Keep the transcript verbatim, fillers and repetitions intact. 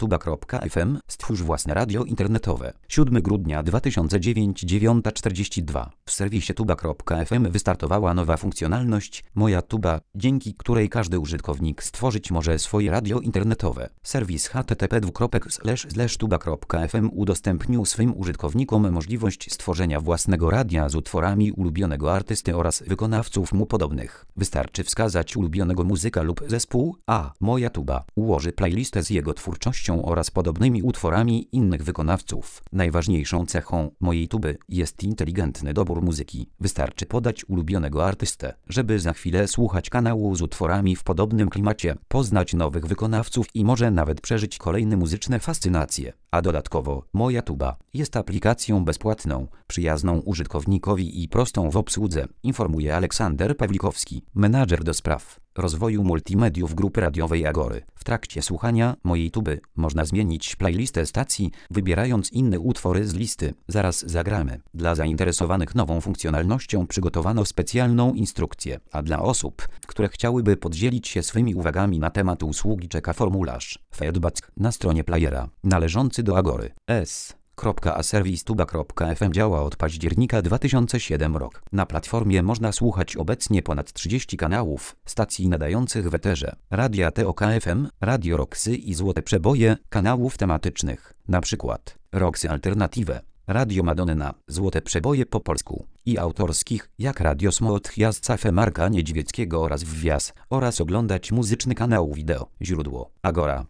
tuba kropka f m. Stwórz własne radio internetowe. siódmego grudnia dwa tysiące dziewiątego, dziewiąta czterdzieści dwa. W serwisie tuba kropka f m wystartowała nowa funkcjonalność Moja Tuba, dzięki której każdy użytkownik stworzyć może swoje radio internetowe. Serwis h t t p dwukropek slash slash tuba kropka f m udostępnił swym użytkownikom możliwość stworzenia własnego radia z utworami ulubionego artysty oraz wykonawców mu podobnych. Wystarczy wskazać ulubionego muzyka lub zespół, a Moja Tuba ułoży playlistę z jego twórczością oraz podobnymi utworami innych wykonawców. Najważniejszą cechą Mojej Tuby jest inteligentny dobór muzyki. Wystarczy podać ulubionego artystę, żeby za chwilę słuchać kanału z utworami w podobnym klimacie, poznać nowych wykonawców i może nawet przeżyć kolejne muzyczne fascynacje. A dodatkowo Moja Tuba jest aplikacją bezpłatną, przyjazną użytkownikowi i prostą w obsłudze, informuje Aleksander Pawlikowski, menadżer do spraw rozwoju multimediów grupy radiowej Agory. W trakcie słuchania Mojej Tuby można zmienić playlistę stacji, wybierając inne utwory z listy. Zaraz zagramy. Dla zainteresowanych nową funkcjonalnością przygotowano specjalną instrukcję, a dla osób, które chciałyby podzielić się swymi uwagami na temat usługi czeka formularz feedback na stronie playera należący do Agory. S. a serwis tuba kropka f m działa od października dwa tysiące siódmego roku. Na platformie można słuchać obecnie ponad trzydzieści kanałów, stacji nadających w eterze, radia T O K F M, Radio Roxy i Złote Przeboje, kanałów tematycznych, na przykład Roxy Alternative, Radio Madonna, Złote Przeboje po polsku i autorskich, jak Radio Smot Jazca F. Marka Niedźwieckiego oraz Wwias, oraz oglądać muzyczny kanał wideo. Źródło Agora.